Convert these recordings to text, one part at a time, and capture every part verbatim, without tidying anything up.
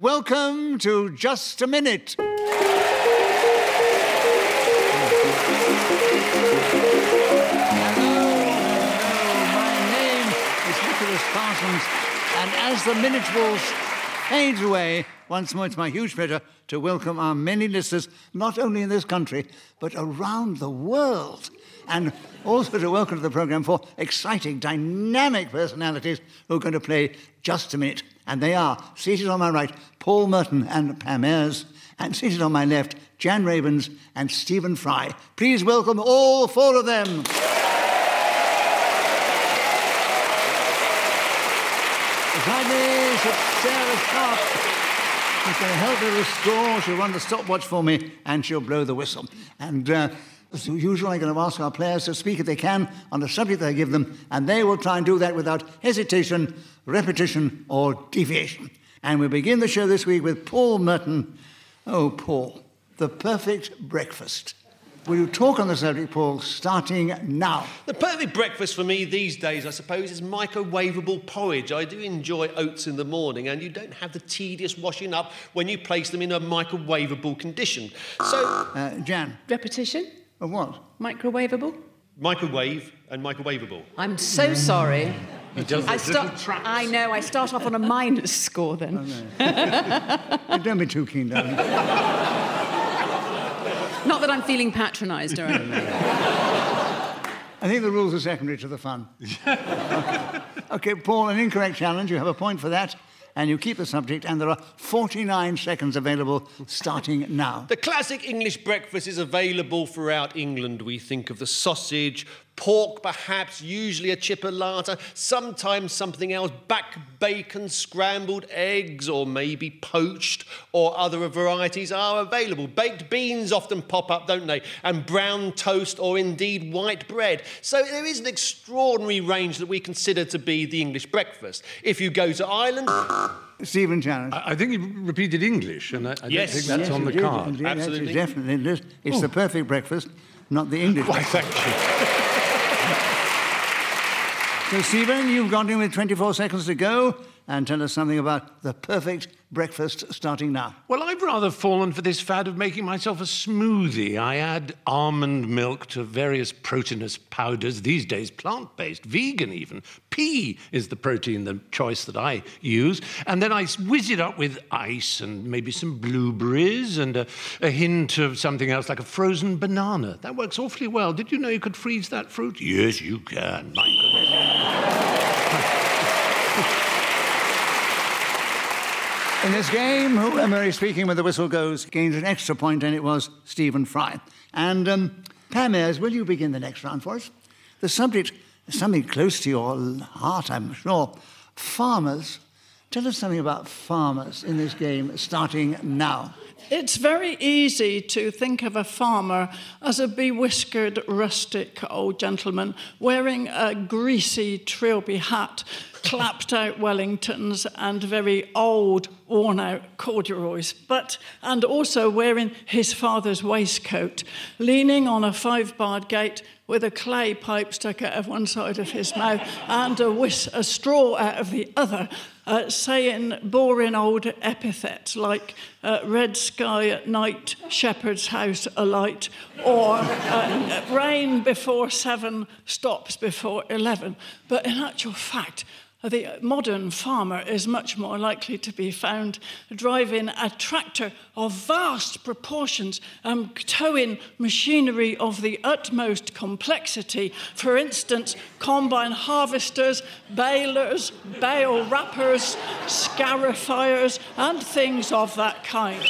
welcome to Just a Minute. Hello, hello, my name is Nicholas Parsons, and as the minute waltz fades away, once more it's my huge pleasure to welcome our many listeners, not only in this country, but around the world. And also to welcome to the programme four exciting, dynamic personalities who are going to play Just a Minute. And they are, seated on my right, Paul Merton and Pam Ayres, and seated on my left, Jan Ravens and Stephen Fry. Please welcome all four of them. Beside me is Sarah Sharp. She's going to help me restore. She'll run the stopwatch for me, and she'll blow the whistle. And uh, as usual, I'm going to ask our players to speak if they can on the subject that I give them, and they will try and do that without hesitation, repetition, or deviation. And we begin the show this week with Paul Merton. Oh, Paul, the perfect breakfast. Will you talk on the subject, Paul, starting now? The perfect breakfast for me these days, I suppose, is microwavable porridge. I do enjoy oats in the morning, and you don't have the tedious washing up when you place them in a microwavable condition. So... Uh, Jan? Repetition? Of what? Microwavable? Microwave and microwavable. I'm so sorry. He does I start. I know. I start off on a minus score then. Oh, no. Don't be too keen, darling. Not that I'm feeling patronised or anything. I think the rules are secondary to the fun. Okay. OK, Paul, an incorrect challenge. You have a point for that. And you keep the subject, and there are forty-nine seconds available starting now. The classic English breakfast is available throughout England. We think of the sausage, pork perhaps, usually a chipolata, sometimes something else, back bacon, scrambled eggs, or maybe poached, or other varieties are available. Baked beans often pop up, don't they? And brown toast, or indeed white bread. So there is an extraordinary range that we consider to be the English breakfast. If you go to Ireland... Stephen challenge. I, I think you repeated English, and I, I yes. don't think that's yes, on the did, card. Indeed, Absolutely. Definitely. It is. It's oh. the perfect breakfast, not the English Why, breakfast. thank you. So, Stephen, you've gone in with twenty-four seconds to go, and tell us something about the perfect breakfast starting now. Well, I've rather fallen for this fad of making myself a smoothie. I add almond milk to various proteinous powders, these days plant-based, vegan even. Pea is the protein, the choice that I use. And then I whiz it up with ice and maybe some blueberries and a, a hint of something else like a frozen banana. That works awfully well. Did you know you could freeze that fruit? Yes, you can. My goodness. In this game, whoever is speaking when the whistle goes gains an extra point, and it was Stephen Fry. And um, Pam Ayres, will you begin the next round for us? The subject is something close to your heart, I'm sure. Farmers. Tell us something about farmers in this game, starting now. It's very easy to think of a farmer as a bewhiskered, rustic old gentleman wearing a greasy trilby hat, clapped-out Wellingtons and very old, worn-out corduroys, but and also wearing his father's waistcoat, leaning on a five-barred gate with a clay pipe stuck out of one side of his mouth and a, whis- a straw out of the other, uh, saying boring old epithets like uh, red sky at night, shepherd's house alight, or uh, rain before seven, stops before eleven. But in actual fact, the modern farmer is much more likely to be found driving a tractor of vast proportions, um, towing machinery of the utmost complexity. For instance, combine harvesters, balers, bale wrappers, scarifiers, and things of that kind.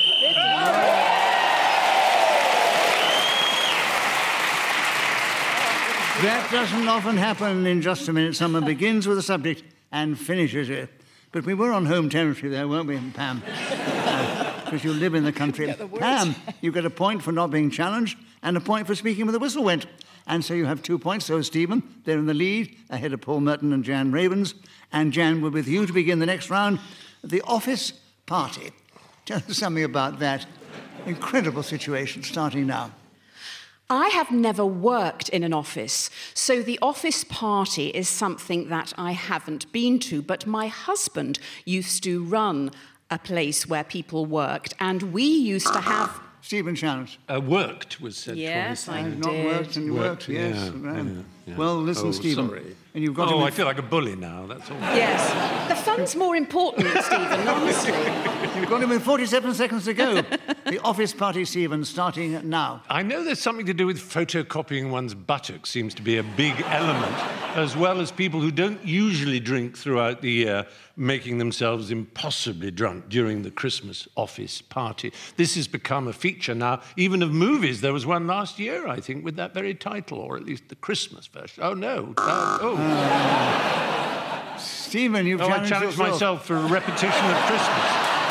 That doesn't often happen in Just a Minute. Someone begins with a subject and finishes it. But we were on home territory there, weren't we, Pam? Because uh, you live in the country. The Pam, you get a point for not being challenged and a point for speaking when the whistle went. And so you have two points. So, Stephen, they're in the lead, ahead of Paul Merton and Jan Ravens. And Jan, we're with you to begin the next round. The office party. Tell us something about that incredible situation starting now. I have never worked in an office, so the office party is something that I haven't been to, but my husband used to run a place where people worked, and we used to have... Stephen Challenge. Uh, worked was said Yes, twice. I Not did. worked and Worked, worked, yes. yeah, Um, yeah, yeah. Well, listen, Oh, Stephen. sorry. And you've got Oh, him I in, feel like a bully now, that's all. Yes. The fun's more important, Stephen, honestly. you've got him with forty-seven seconds to go. The office party, Stephen, starting now. I know there's something to do with photocopying one's buttocks seems to be a big element, as well as people who don't usually drink throughout the year making themselves impossibly drunk during the Christmas office party. This has become a feature now, even of movies. There was one last year, I think, with that very title, or at least the Christmas version. Oh, no. Uh, oh. Uh, Stephen, you've oh, I challenged challenged yourself. myself for a repetition of Christmas.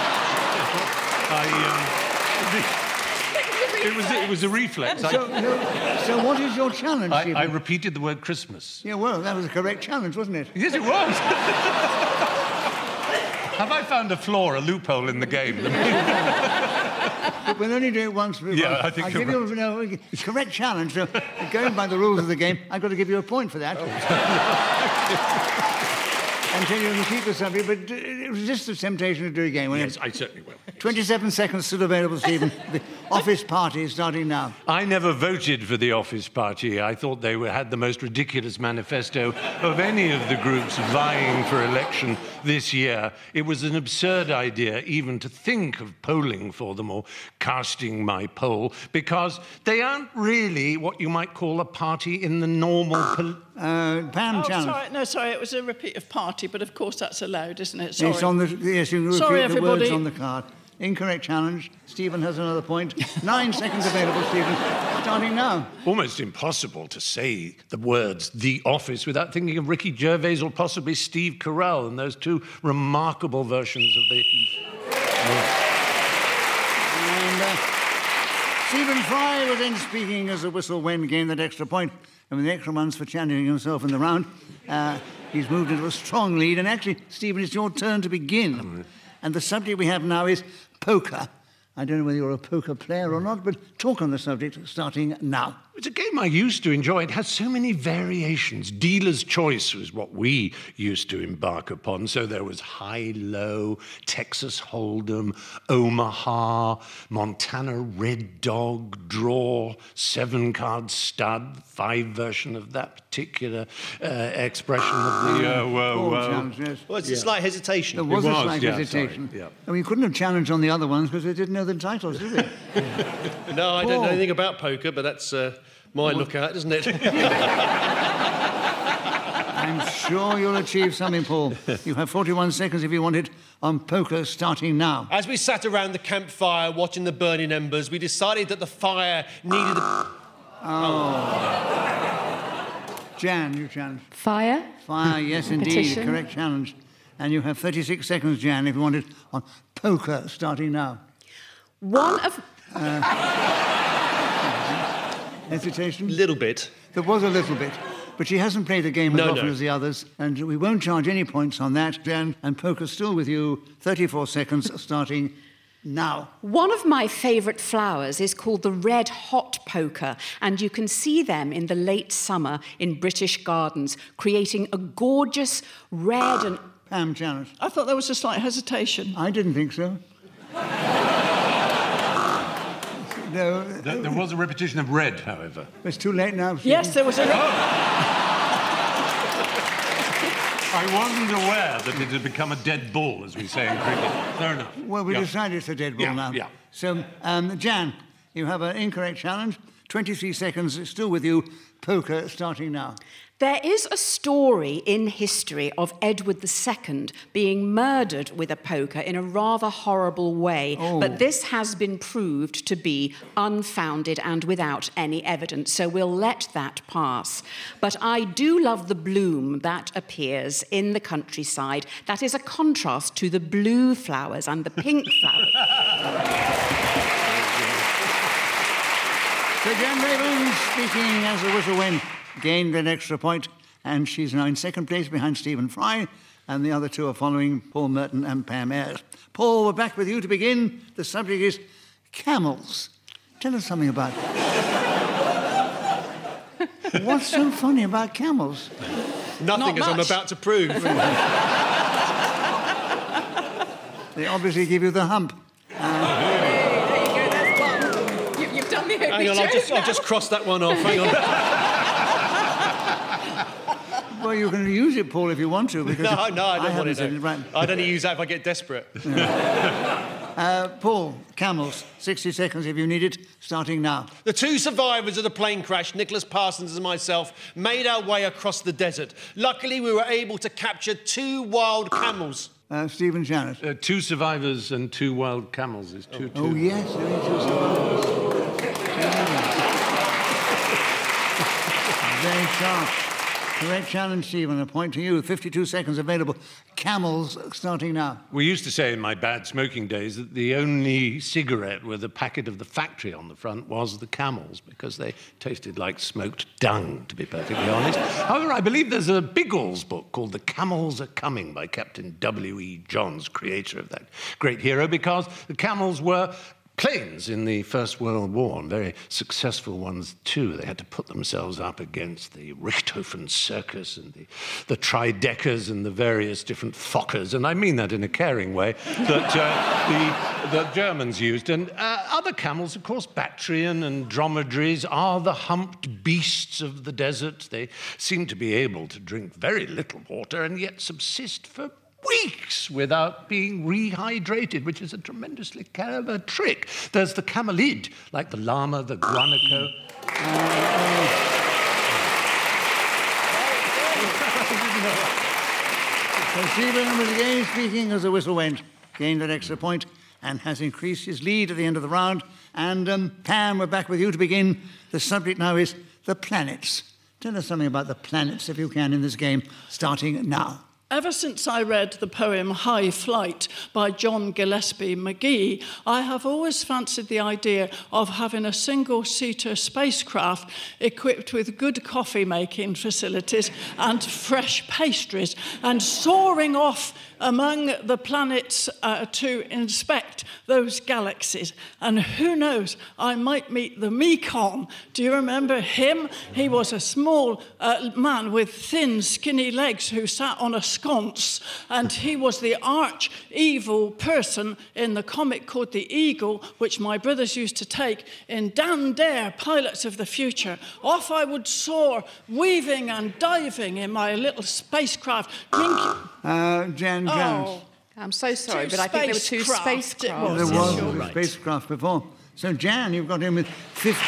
I, um, it, was, it was a reflex. I, So, no, so what is your challenge, I, Stephen? I repeated the word Christmas. Yeah, well, that was a correct challenge, wasn't it? Yes, it was. Have I found a flaw, a loophole in the game? But we'll only do it once. Yeah, I think I'll you're give you no, correct challenge. So, going by the rules of the game, I've got to give you a point for that. And tell you to keep the subject, but uh, resist the temptation to do it again. Yes, I certainly will. twenty-seven seconds still available, Stephen. The office party is starting now. I never voted for the office party. I thought they were, had the most ridiculous manifesto of any of the groups vying for election this year. It was an absurd idea even to think of polling for them or casting my poll, because they aren't really what you might call a party in the normal... Pol- Uh, Pam, Oh, challenge. sorry, no, sorry, it was a repeat of party, but of course that's allowed, isn't it? Sorry. It's on the, yes, you can repeat Sorry, the everybody. words on the card. Incorrect challenge. Stephen has another point. Nine seconds available, Stephen. Starting now. Almost impossible to say the words "The Office" without thinking of Ricky Gervais or possibly Steve Carell and those two remarkable versions of the... And uh, Stephen Fry was then speaking as the whistle when gained that extra point. And with the extra ones for channeling himself in the round, uh, he's moved into a strong lead. And actually, Stephen, it's your turn to begin. Mm-hmm. And the subject we have now is poker. I don't know whether you're a poker player or not, but talk on the subject starting now. It's a game I used to enjoy. It has so many variations. Dealer's choice was what we used to embark upon. So there was high-low, Texas Hold'em, Omaha, Montana Red Dog, draw, seven-card stud, five version of that particular uh, expression of the... Uh, whoa, Ball whoa. challenge, yes. Well, it's a slight hesitation. There was, It a was, slight yeah, hesitation. sorry, yeah. And we couldn't have challenged on the other ones because they didn't know the titles, did they? No, I don't know Paul. anything about poker, but that's uh, my lookout, isn't it? I'm sure you'll achieve something, Paul. You have forty-one seconds if you want it on poker starting now. As we sat around the campfire watching the burning embers, we decided that the fire needed a... Jan, you challenge. Fire? Fire, yes, indeed. Petition. Correct challenge. And you have thirty-six seconds, Jan, if you want it on poker starting now. One of... Hesitation? little bit. There was a little bit. But she hasn't played the game as No, often no. as the others, and we won't charge any points on that, Jan. And poker's still with you. thirty-four seconds starting now. One of my favourite flowers is called the red hot poker, and you can see them in the late summer in British gardens, creating a gorgeous red and... Pam, challenge. I thought there was a slight hesitation. I didn't think so. No, There, there was a repetition of red, however. it's too late now. Stephen. Yes, there was a... I wasn't aware that it had become a dead bull, as we say in cricket. Fair enough. Well, we Yeah. decided it's a dead ball Yeah, now. yeah. So, um, Jan, you have an incorrect challenge. twenty-three seconds, still with you. Poker starting now. There is a story in history of Edward the Second being murdered with a poker in a rather horrible way, Oh. but this has been proved to be unfounded and without any evidence, so we'll let that pass. But I do love the bloom that appears in the countryside. That is a contrast to the blue flowers and the pink flowers. So Jan Raven, speaking as the whistle went, gained an extra point, and she's now in second place behind Stephen Fry, and the other two are following Paul Merton and Pam Ayres. Paul, we're back with you to begin. The subject is camels. Tell us something about it. What's so funny about camels? Nothing, Not as I'm much. about to prove. They obviously give you the hump. Uh, There you go, there's one. You, you've done the only Hang on, I'll just, I'll just cross that one off. Hang on. well, you can use it, Paul, if you want to. Because No, no, I don't want haven't it. said no. it right. I'd only use that if I get desperate. Uh, Paul, camels, sixty seconds if you need it, starting now. The two survivors of the plane crash, Nicholas Parsons and myself, made our way across the desert. Luckily, we were able to capture two wild camels. Uh, Stephen Janet. Uh, two survivors and two wild camels is two, two. Oh, yes, there are two survivors. Very sharp. Correct challenge, Stephen. A point to you. fifty-two seconds available. Camels, starting now. We used to say in my bad smoking days that the only cigarette with a packet of the factory on the front was the Camels, because they tasted like smoked dung, to be perfectly honest. However, I believe there's a Biggles book called The Camels Are Coming by Captain W E Johns, creator of that great hero, because the camels were planes in the First World War, and very successful ones too. They had to put themselves up against the Richthofen circus and the, the Trideckers and the various different Fokkers, and I mean that in a caring way, that uh, the, the Germans used. And uh, other camels, of course, Bactrian and dromedaries, are the humped beasts of the desert. They seem to be able to drink very little water and yet subsist for weeks without being rehydrated, which is a tremendously clever trick. There's the camelid, like the llama, the guanaco. So Stephen was again speaking as the whistle went, gained an extra point, and has increased his lead at the end of the round. And um, Pam, we're back with you to begin. The subject now is the planets. Tell us something about the planets, if you can, in this game, starting now. Ever since I read the poem High Flight by John Gillespie Magee, I have always fancied the idea of having a single-seater spacecraft equipped with good coffee-making facilities and fresh pastries and soaring off among the planets uh, to inspect those galaxies. And who knows, I might meet the Mekong. Do you remember him? He was a small uh, man with thin, skinny legs who sat on a sconce, and he was the arch evil person in the comic called The Eagle, which my brothers used to take in Dan Dare, Pilots of the Future. Off I would soar, weaving and diving in my little spacecraft, drinking... Uh, Jan Jones. Oh, I'm so sorry, Two but I think there were two spacecraft, it spacecraft. was. There yes, was you're a right. spacecraft before. So, Jan, you've got him with fifty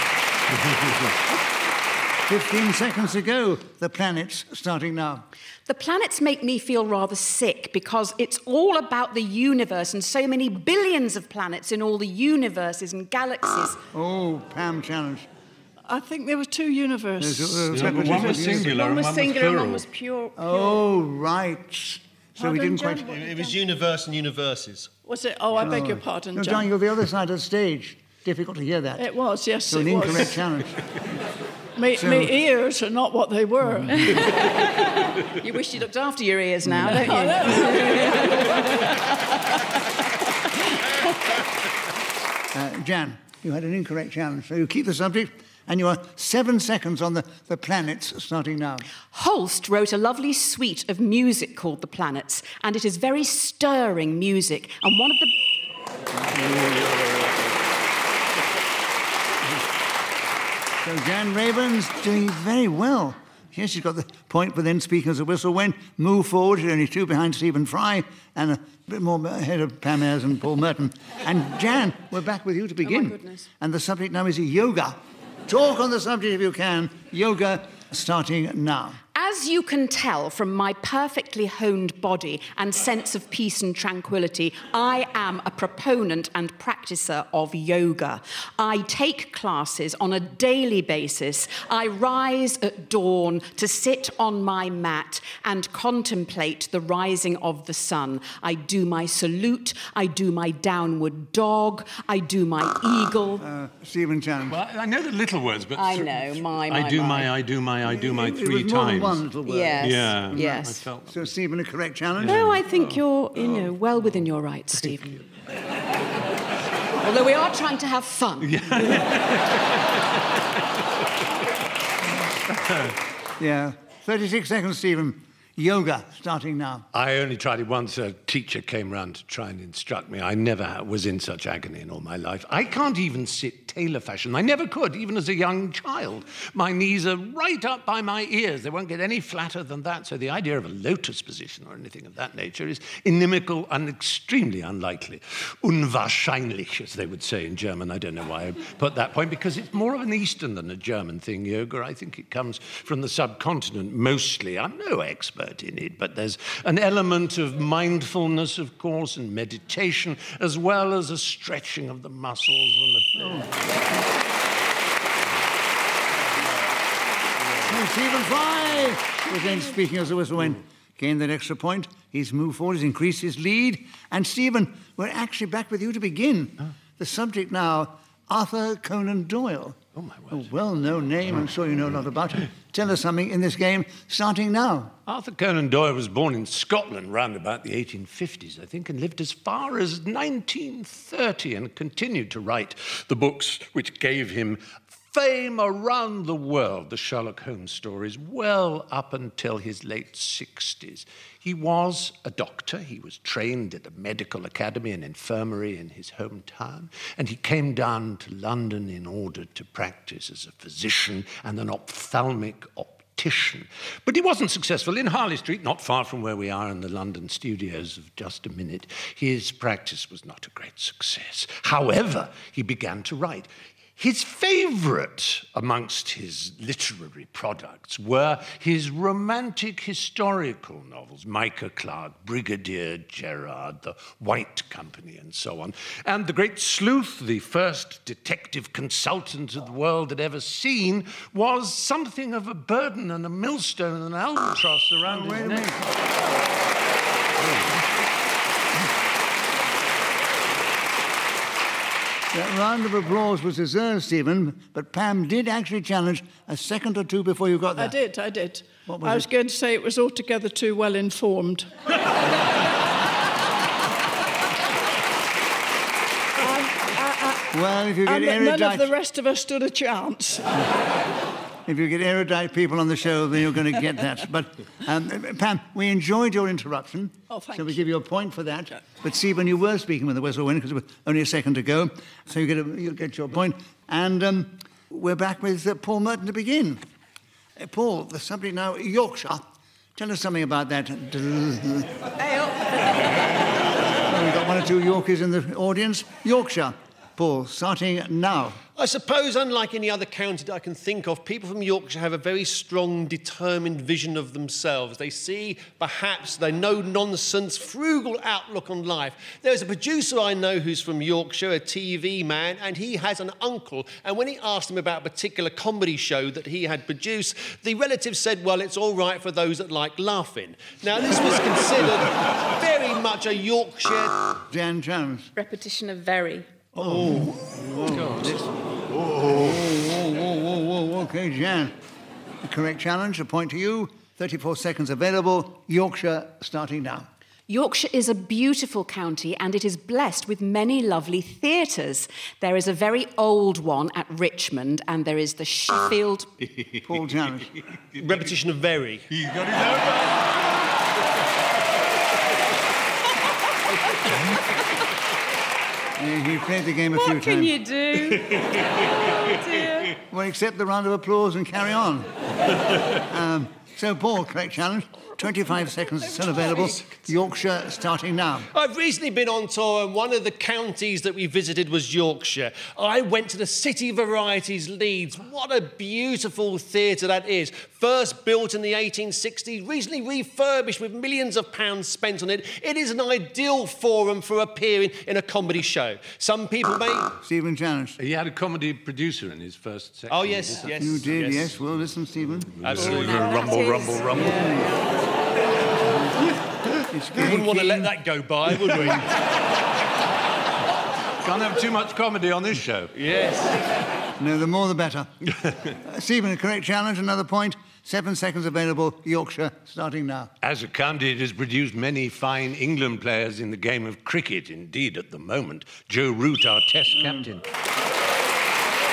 fifteen seconds to go. The planets starting now. The planets make me feel rather sick because it's all about the universe and so many billions of planets in all the universes and galaxies. Oh, Pam challenge. I think there were two universes. There's, uh, Yeah, but one was singular One and was one was singular and one plural. was pure. pure. Oh, right. So we Pardon, didn't quite... Jan? It was universe and universes. Was it? Oh, I beg your pardon, No, John. John, you're the other side of the stage. Difficult to hear that. It was, yes, So it an was. incorrect challenge. Me, So- me ears are not what they were. You wish you looked after your ears now, don't you? Uh, Jan, you had an incorrect challenge. So you keep the subject, and you are seven seconds on the, the planets starting now. Holst wrote a lovely suite of music called The Planets, and it is very stirring music. And one of the... So Jan Rayburn's doing very well. Yes, she's got the point, but then speaking as a whistle went, move forward. She's only two behind Stephen Fry and a bit more ahead of Pam Ayres and Paul Merton. And Jan, we're back with you to begin. goodness. And the subject now is yoga. Talk on the subject if you can. Yoga starting now. As you can tell from my perfectly honed body and sense of peace and tranquility, I am a proponent and practicer of yoga. I take classes on a daily basis. I rise at dawn to sit on my mat and contemplate the rising of the sun. I do my salute, I do my downward dog, I do my eagle. Uh, Stephen Challenge. Well, I know the little words, but... I th- know, my, I my, do my. my, I do my, I do my It- it three was more than times. one little word. Yes, Yeah. I yes. felt... So Stephen, a correct challenge? No, I think you're, you know, well within your rights, Stephen. Although we are trying to have fun. Yeah. thirty-six seconds, Stephen. Yoga, starting now. I only tried it once. A teacher came round to try and instruct me. I never was in such agony in all my life. I can't even sit tailor fashion. I never could, even as a young child. My knees are right up by my ears. They won't get any flatter than that. So the idea of a lotus position or anything of that nature is inimical and extremely unlikely. Unwahrscheinlich, as they would say in German. I don't know why I put that point, because it's more of an Eastern than a German thing, yoga. I think it comes from the subcontinent mostly. I'm no expert in it, but there's an element of mindfulness, of course, and meditation, as well as a stretching of the muscles and the... Oh. Stephen Fry, again speaking as the whistle went, gained that extra point. He's moved forward, he's increased his lead. And Stephen, we're actually back with you to begin. Oh. The subject now, Arthur Conan Doyle. Oh, my word. A well-known name, I'm sure you know a lot about him. Tell us something in this game, starting now. Arthur Conan Doyle was born in Scotland round about the eighteen fifties, I think, and lived as far as nineteen thirty and continued to write the books which gave him fame around the world, the Sherlock Holmes stories, well up until his late sixties. He was a doctor. He was trained at a medical academy and infirmary in his hometown, and he came down to London in order to practice as a physician and an ophthalmic optician. But he wasn't successful. In Harley Street, not far from where we are in the London studios of Just a Minute, his practice was not a great success. However, he began to write. His favourite amongst his literary products were his romantic historical novels, Micah Clarke, Brigadier Gerard, The White Company, and so on. And The Great Sleuth, the first detective consultant the world had ever seen, was something of a burden and a millstone and an albatross around oh, his wait neck. A minute. That round of applause was deserved, Stephen, but Pam did actually challenge a second or two before you got there. I did, I did. What was I was it? going to say it was altogether too well informed. um, I, I, well, if you get and erudite... none of the rest of us stood a chance. If you get erudite people on the show, then you're going to get that. But, um, Pam, we enjoyed your interruption. Oh, thank So we you. give you a point for that. But, Stephen, you were speaking with the whistle win because it was only a second to go. So you get, a, you get your point. And um, we're back with uh, Paul Merton to begin. Uh, Paul, the subject now, Yorkshire. Tell us something about that. Well, we've got one or two Yorkies in the audience. Yorkshire. Paul, starting now. I suppose, unlike any other county that I can think of, people from Yorkshire have a very strong, determined vision of themselves. They see, perhaps, their no-nonsense, frugal outlook on life. There's a producer I know who's from Yorkshire, a T V man, and he has an uncle. And when he asked him about a particular comedy show that he had produced, the relative said, well, it's all right for those that like laughing. Now, this was considered very much a Yorkshire... Jan Jones. Repetition of very. Oh, whoa. God. This, whoa, whoa, whoa, whoa, whoa, whoa. Okay, Jan. The correct challenge, a point to you. thirty-four seconds available. Yorkshire starting now. Yorkshire is a beautiful county and it is blessed with many lovely theatres. There is a very old one at Richmond and there is the Sheffield... Paul Jones. Repetition of very. He's got his own. Yeah, he played the game a what few times. What can you do? Oh, dear. Well, accept the round of applause and carry on. um, so, Paul, correct challenge. twenty-five seconds still available. Yorkshire starting now. I've recently been on tour and one of the counties that we visited was Yorkshire. I went to the City Varieties Leeds. What a beautiful theatre that is. First built in the eighteen sixties, recently refurbished with millions of pounds spent on it. It is an ideal forum for appearing in a comedy show. Some people may... Stephen Challenge. He had a comedy producer in his first section. Oh, yes, yes. You did, yes. yes. Well, listen, Stephen. Absolutely. Oh, rumble, rumble, rumble, rumble. We wouldn't want to let that go by, would we? Can't have too much comedy on this show. Yes. No, the more the better. uh, Stephen, a correct challenge, another point. Seven seconds available. Yorkshire starting now. As a county, it has produced many fine England players in the game of cricket. Indeed, at the moment, Joe Root, our Test mm. captain.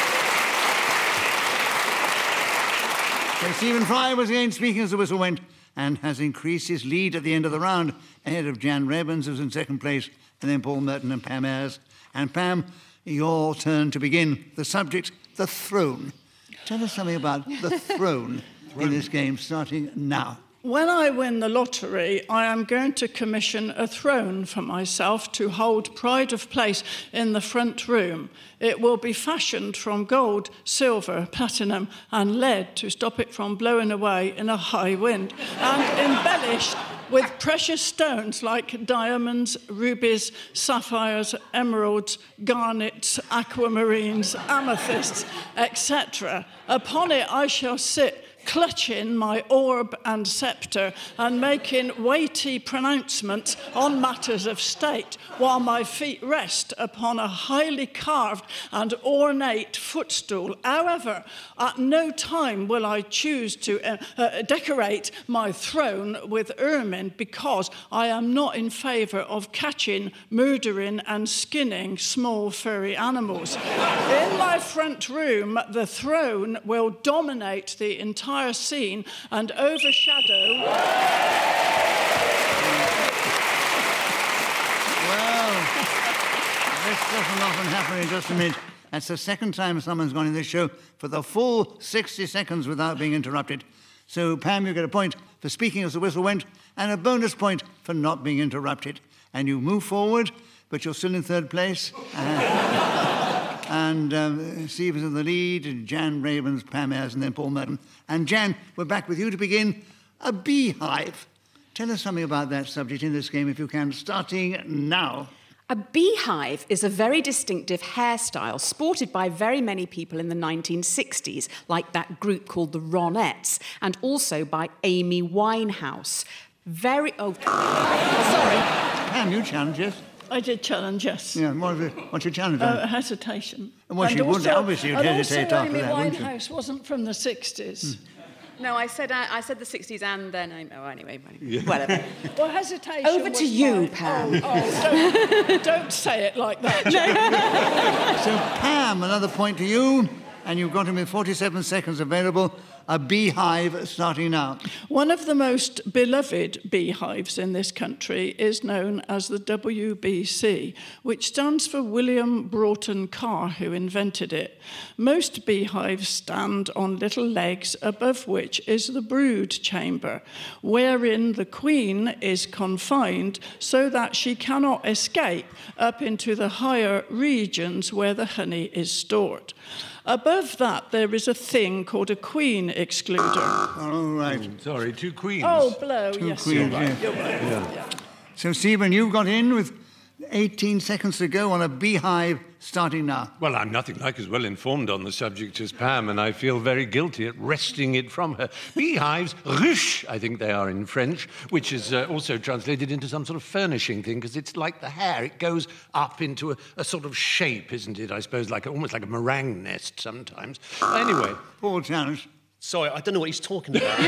So Stephen Fry was again speaking as the whistle went. and has increased his lead at the end of the round, ahead of Jan Rabens, who's in second place, and then Paul Merton and Pam Ayres. And Pam, your turn to begin. The subject, the throne. Tell us something about the throne in this game, starting now. When I win the lottery, I am going to commission a throne for myself to hold pride of place in the front room. It will be fashioned from gold, silver, platinum, and lead to stop it from blowing away in a high wind, and embellished with precious stones like diamonds, rubies, sapphires, emeralds, garnets, aquamarines, amethysts, et cetera. Upon it I shall sit, clutching my orb and sceptre and making weighty pronouncements on matters of state, while my feet rest upon a highly carved and ornate footstool. However, at no time will I choose to uh, uh, decorate my throne with ermine, because I am not in favour of catching, murdering and skinning small furry animals. In my front room, the throne will dominate the entire scene and overshadow. Well, this doesn't often happen in just a minute. That's the second time someone's gone in this show for the full sixty seconds without being interrupted. So, Pam, you get a point for speaking as the whistle went, and a bonus point for not being interrupted. And you move forward, but you're still in third place. Uh, And um, Steve is in the lead, and Jan Rabens, Pam Ayres, and then Paul Merton. And Jan, we're back with you to begin. A beehive. Tell us something about that subject in this game, if you can, starting now. A beehive is a very distinctive hairstyle sported by very many people in the nineteen sixties, like that group called the Ronettes, and also by Amy Winehouse. Very... Oh, sorry. Pam, you challenge us. I did challenge, yes. Yeah, what is it? What's your challenge? Uh, hesitation. Well, she and would, also, obviously you'd and hesitate also after Amy that, wouldn't you? Winehouse wasn't from the sixties. Hmm. No, I said I, I said the sixties and then... I, oh, anyway, whatever. Well, hesitation Over was to you, mine. Pam. Oh, oh don't, don't say it like that, Jane. So, Pam, another point to you, and you've got him with forty-seven seconds available. A beehive starting now. One of the most beloved beehives in this country is known as the W B C, which stands for William Broughton Carr, who invented it. Most beehives stand on little legs, above which is the brood chamber, wherein the queen is confined so that she cannot escape up into the higher regions where the honey is stored. Above that, there is a thing called a queen excluder. All right. Oh, sorry, two queens. Oh, blow, Two yes, queens, you're right, yeah. you're right. Yeah. Yeah. So, Stephen, you've got in with eighteen seconds to go on a beehive starting now. Well, I'm nothing like as well informed on the subject as Pam, and I feel very guilty at wresting it from her. Beehives, ruche, I think they are in French, which is uh, also translated into some sort of furnishing thing, because it's like the hair. It goes up into a, a sort of shape, isn't it? I suppose, like almost like a meringue nest sometimes. Anyway. Paul challenge. Sorry, I don't know what he's talking about.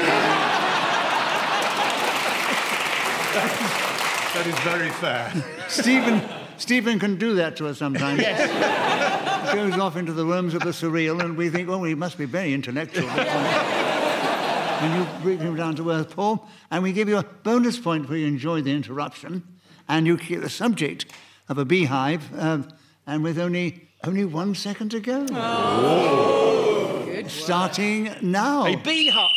That is very fair. Stephen, Stephen can do that to us sometimes. Yes. Goes off into the realms of the surreal, and we think, oh, he must be very intellectual. And you bring him down to earth, Paul, and we give you a bonus point for you enjoyed the interruption, and you keep the subject of a beehive, uh, and with only only one second to go. Oh. Good Starting now. A beehive.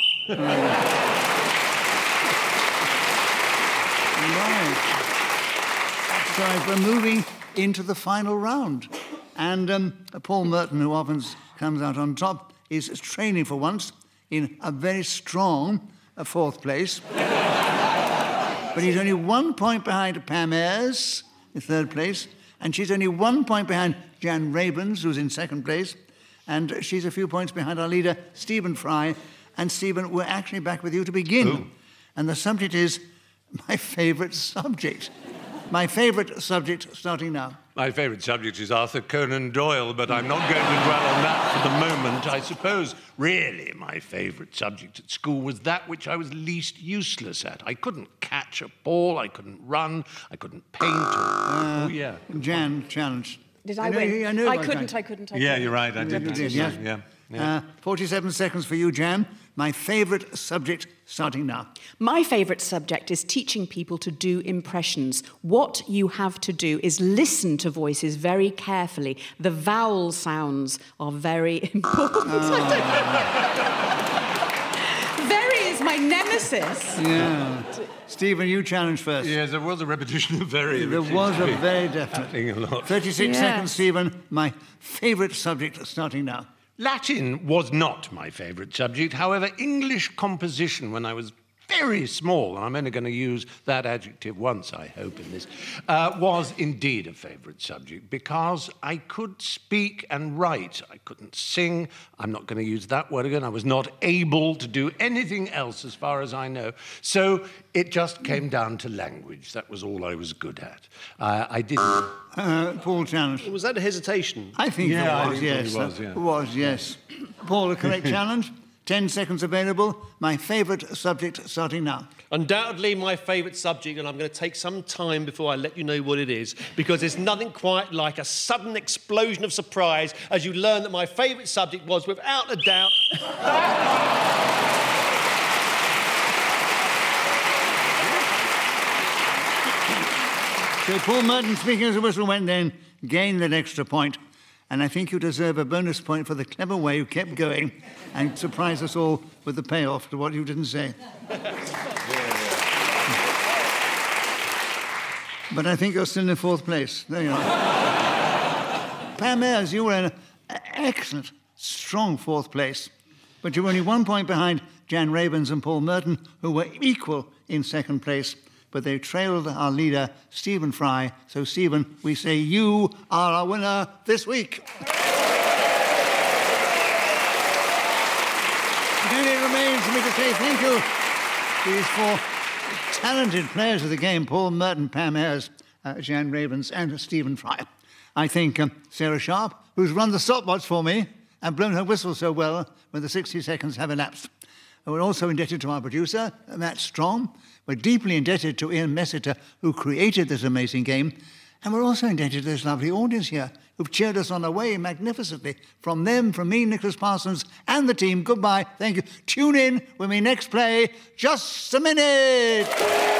Right. So we're moving into the final round. And um, Paul Merton, who often comes out on top, is training for once in a very strong uh, fourth place. But he's only one point behind Pam Ayres in third place, and she's only one point behind Jan Rabens, who's in second place, and she's a few points behind our leader, Stephen Fry. And Stephen, we're actually back with you to begin. Ooh. And the subject is my favourite subject. My favourite subject starting now. My favourite subject is Arthur Conan Doyle, but I'm not going to dwell on that for the moment. I suppose, really, my favourite subject at school was that which I was least useless at. I couldn't catch a ball, I couldn't run, I couldn't paint. Or... Uh, oh, yeah. Jan, challenge. Did I, know, win? I, know I about couldn't, that. I couldn't, I Yeah, couldn't. you're right, I did. You did, yes. Yeah, yeah. Uh, forty-seven seconds for you, Jan. my favourite subject starting now. My favourite subject is teaching people to do impressions. What you have to do is listen to voices very carefully. The vowel sounds are very important. Oh. Very is my nemesis. Yeah. Stephen, you challenge first. Yes, there was a repetition of very. There was a very definite. A lot. thirty-six Yes. seconds, Stephen. My favourite subject starting now. Latin was not my favourite subject. However, English composition, when I was very small, and I'm only going to use that adjective once, I hope, in this, uh, was indeed a favourite subject because I could speak and write. I couldn't sing. I'm not going to use that word again. I was not able to do anything else as far as I know. So it just came down to language. That was all I was good at. Uh, I didn't... Uh, Paul challenge. Was that a hesitation? I think Yeah, I it was, think it yes. was, yeah. It was, yes. Paul, a correct challenge. Ten seconds available. My favourite subject starting now. Undoubtedly my favourite subject, and I'm going to take some time before I let you know what it is, because there's nothing quite like a sudden explosion of surprise as you learn that my favourite subject was, without a doubt... So Paul Merton, speaking as a whistle went then, gained an extra point. And I think you deserve a bonus point for the clever way you kept going and surprised us all with the payoff to what you didn't say. But I think you're still in fourth place. There you are. Pam Ayres, you were in an excellent, strong fourth place. But you were only one point behind Jan Ravens and Paul Merton, who were equal in second place. But they trailed our leader, Stephen Fry. So, Stephen, we say you are our winner this week. Then it remains for me to say thank you to these four talented players of the game, Paul Merton, Pam Ayres, uh, Jan Ravens, and Stephen Fry. I think um, Sarah Sharp, who's run the stopwatch for me and blown her whistle so well when the sixty seconds have elapsed. And we're also indebted to our producer, Matt Strong. We're deeply indebted to Ian Messiter, who created this amazing game. And we're also indebted to this lovely audience here, who've cheered us on our way magnificently. From them, from me, Nicholas Parsons, and the team, goodbye, thank you. Tune in when we next play Just a Minute!